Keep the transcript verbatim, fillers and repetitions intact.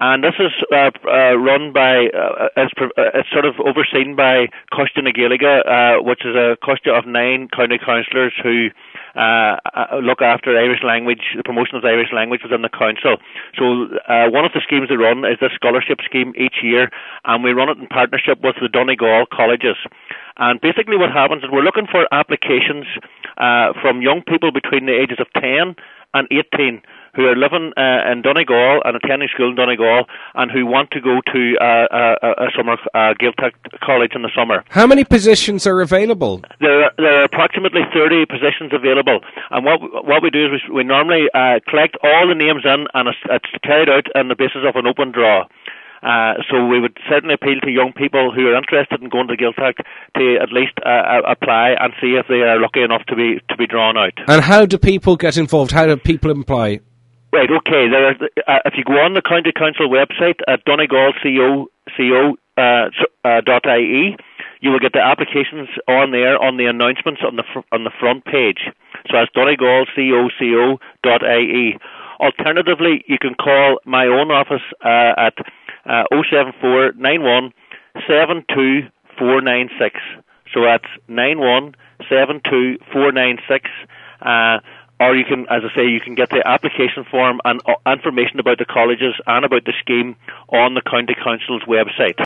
And this is uh, uh, run by, uh, it's, uh, it's sort of overseen by Costa na Gaeilge, uh, which is a Costa of nine county councillors who uh, look after Irish language, the promotion of the Irish language within the council. So uh, one of the schemes they run is the scholarship scheme each year, and we run it in partnership with the Donegal colleges. And basically what happens is we're looking for applications uh, from young people between the ages of ten and eighteen who are living uh, in Donegal and attending school in Donegal and who want to go to uh, a, a summer uh, Gaeltacht college in the summer. How many positions are available? There are, there are approximately thirty positions available, and what what we do is we, we normally uh, collect all the names in, and it's, it's carried out on the basis of an open draw. Uh, so we would certainly appeal to young people who are interested in going to Gaeltacht to at least uh, apply and see if they are lucky enough to be to be drawn out. And how do people get involved? How do people apply? Right, okay. There are, uh, if you go on the County Council website at donegal co dot I E, you will get the applications on there on the announcements on the fr- on the front page. So that's donegal co dot I E. Alternatively, you can call my own office uh, at uh, oh seven four nine one seven two four nine six. So that's nine one seven two four nine six. Uh, Or you can, as I say, you can get the application form and uh, information about the colleges and about the scheme on the County Council's website.